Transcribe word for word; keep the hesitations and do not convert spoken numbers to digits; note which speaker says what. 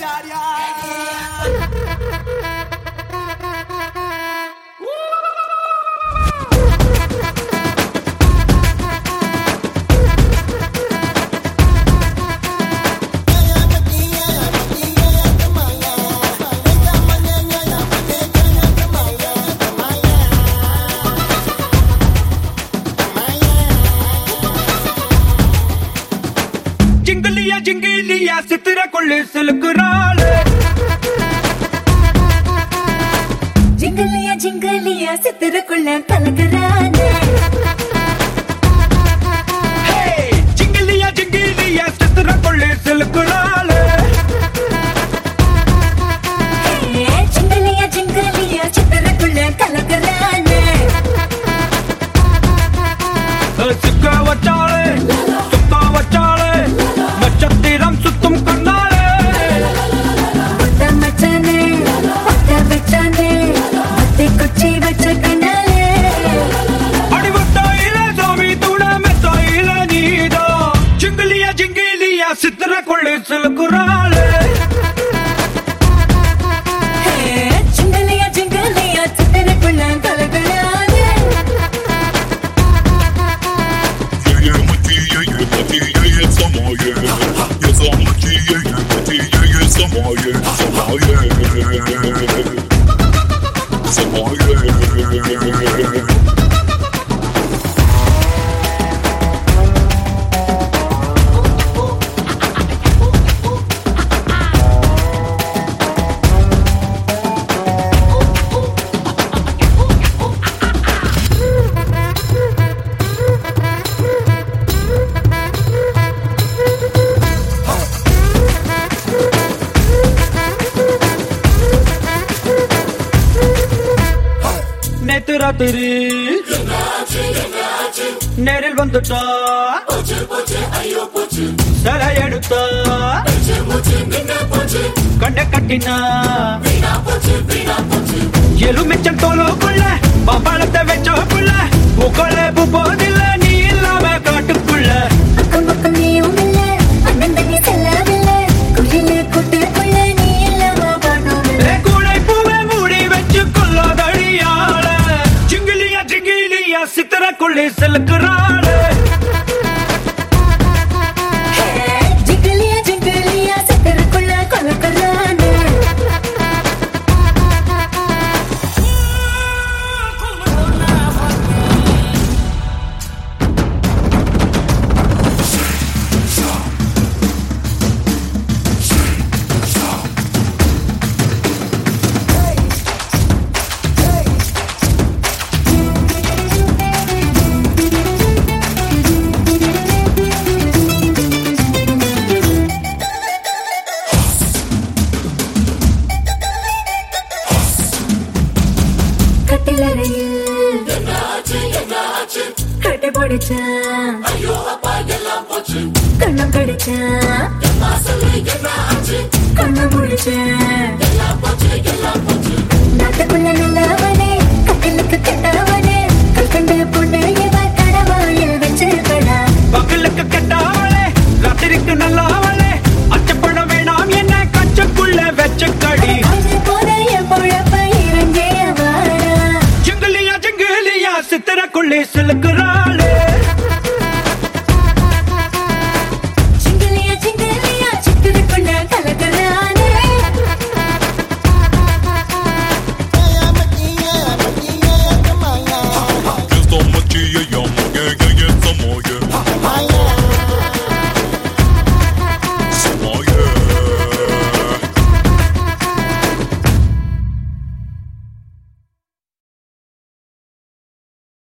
Speaker 1: Acharya.
Speaker 2: जिंगलिया जिंगलिया Sitara कोले सिलकुराले
Speaker 3: जिंगलिया जिंगलिया सितरा कोले कलकराने
Speaker 2: हे जिंगलिया जिंगलिया सितरा कोले सिलकुराले
Speaker 3: हे जिंगलिया जिंगलिया सितरा कोले कलकराने
Speaker 2: सिक्का वचाले सुक्का वचाले मचत्तिरम सुत्तुम कन्नाले
Speaker 3: पता मचाने पता बचाने मत्ते कुची बचा कनाले
Speaker 2: अड़वट्टाइले स्वामी तूड़ा मेत्ताइले नीदा जिंगलिया जिंगलिया सितरा कोले सिलकुराले
Speaker 3: हे जिंगलिया जिंगलिया सितरा कोले कलकराने
Speaker 2: நேத்து ராத்திரி நேரில் வந்துட்டா சிலை எடுத்தா கண்ட கட்டினா எலுமிச்சம் தோலுக்குள்ள பம்பளத்தை வச்சோக்குள்ள பூக்கள பூ போதில்ல நீ இல்லாம காட்டுக்குள்ள
Speaker 3: அக்கம் பக்கம் நீயும் இல்ல அண்ணன் தண்ணி செல்லவில்ல குயிலே கூட்டுக்குள்ள நீ இல்லாம பாடணும்
Speaker 2: கூடை பூவை மூடி வச்சு கொள்ளாதடியாள ஜிங்கிலியா ஜிங்கிலியா சித்திர கொள்ளி செலுக்குறாள
Speaker 3: जिंगलिया जिंगलिया सितरा कोले कलकराने கட்டிலறையில் கட்டி போடுச்சான் கண்ணம் கடிச்சான் கண்ணம் முடிச்சேன் நாட்டுக்குள்ள நல்ல